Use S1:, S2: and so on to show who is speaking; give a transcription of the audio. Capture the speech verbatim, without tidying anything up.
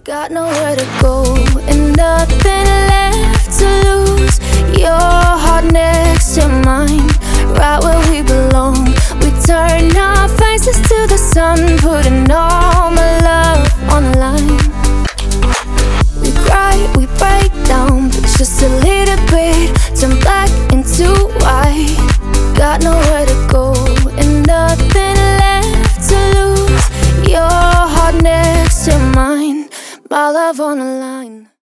S1: Got nowhere to go and nothing left to lose. Your heart next to mine, right where we belong. We turn our faces to the sun, putting all my love on the line. We cry, we break down, but just a little bit, turn black into white. Got nowhere to go and nothing left to lose. Your heart next to mine, my love on the line.